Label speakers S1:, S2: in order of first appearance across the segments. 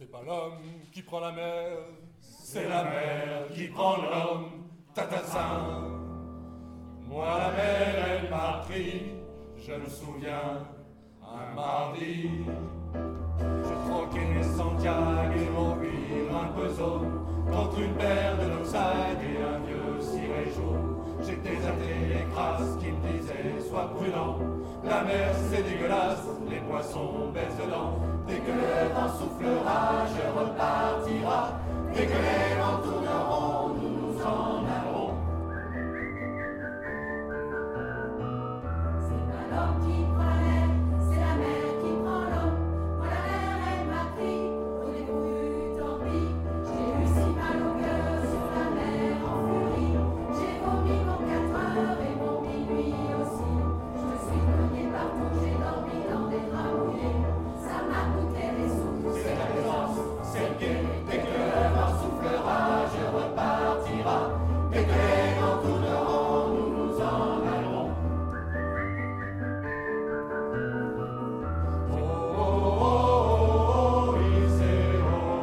S1: C'est pas l'homme qui prend la mer, c'est la mer qui prend l'homme. Tatassin. Moi la mer elle m'a pris, je me souviens, un mardi. Je troquais Santiago et mon cuivre un peu zone contre une paire de Noxide et un vieux ciré jaune. J'étais athée et crasse qui me disait sois prudent, la mer c'est dégueulasse, les poissons baissent dedans. Dès que le vent soufflera, je repartira. Dès que les vents tourneront, nous nous en allerons.
S2: C'est pas l'homme qui prend la mer, c'est la mer qui prend l'homme. Moi la mer elle m'a pris, au début tant pis. J'ai eu si mal au cœur sur la mer en furie. J'ai vomi mon 4 heures et mon minuit aussi. Je me suis cogné partout, j'ai dormi dans des draps mouillés. Ça m'a coûté des sous.
S1: C'est la présence, c'est le guet. Dès que le vent soufflera, je repartira. Dès que les vents tourneront, nous nous en allerons. Oh, oh, oh, oh, oui, c'est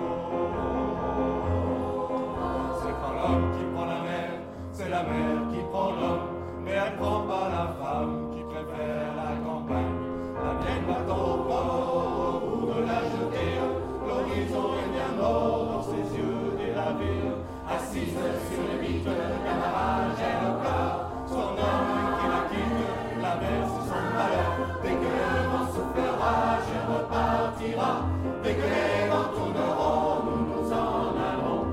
S1: C'est pas l'homme qui prend la mer, c'est la mer qui prend l'homme. Mais elle prend pas la femme qui préfère la campagne. La mienne va au port au bout de la jetée. L'horizon est bien mort dans ses yeux délavés. Assise sur les bites, camarade, elle pleure. Son homme qui la quitte, la mer c'est son malheur. Dès que le vent soufflera, je repartira. Dès que les vents tourneront, nous nous en allerons.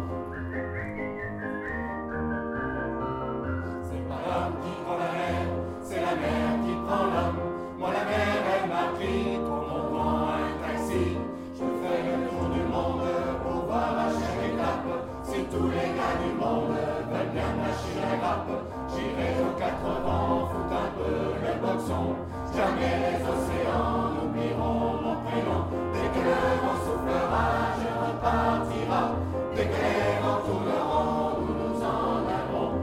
S1: C'est pas l'homme qui prend la mer, c'est la mer qui prend l'homme. Moi la mer elle m'a pris comme on prend un taxi. Je fais le tour du monde pour voir à chaque étape si tous les gars du monde veulent bien lâcher la grappe. J'irai aux 4 vents, foutre un peu le boxon. Jamais les océans n'oublieront mon prénom. Dès que le vent soufflera, je repartira. Dès que les vents tourneront, nous nous en allerons.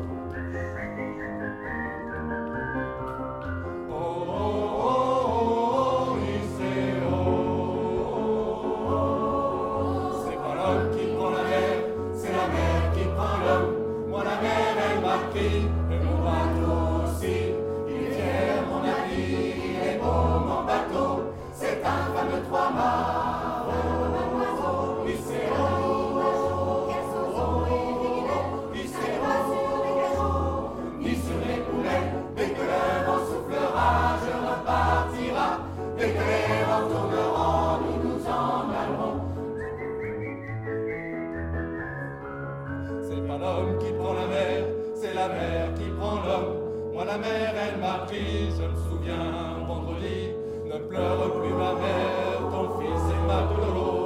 S1: Oh, oh, oh, oh, oui, c'est C'est pas l'homme qui prend la mer, c'est la mer qui prend l'homme. Moi la mer elle m'a pris, et mon bateau aussi. Il est fier mon ami, il est beau mon bateau. C'est un fameux 3 mâts. Oui, c'est ni sur les poulets. Dès que le vent soufflera, je repartira. Dès que les vents tourneront, nous nous en allerons. C'est pas l'homme qui prend la mer, c'est la mer qui prend l'homme. Moi la mer elle m'a pris, je me souviens vendredi. Ne pleure plus ma mère, ton fils est malheureux.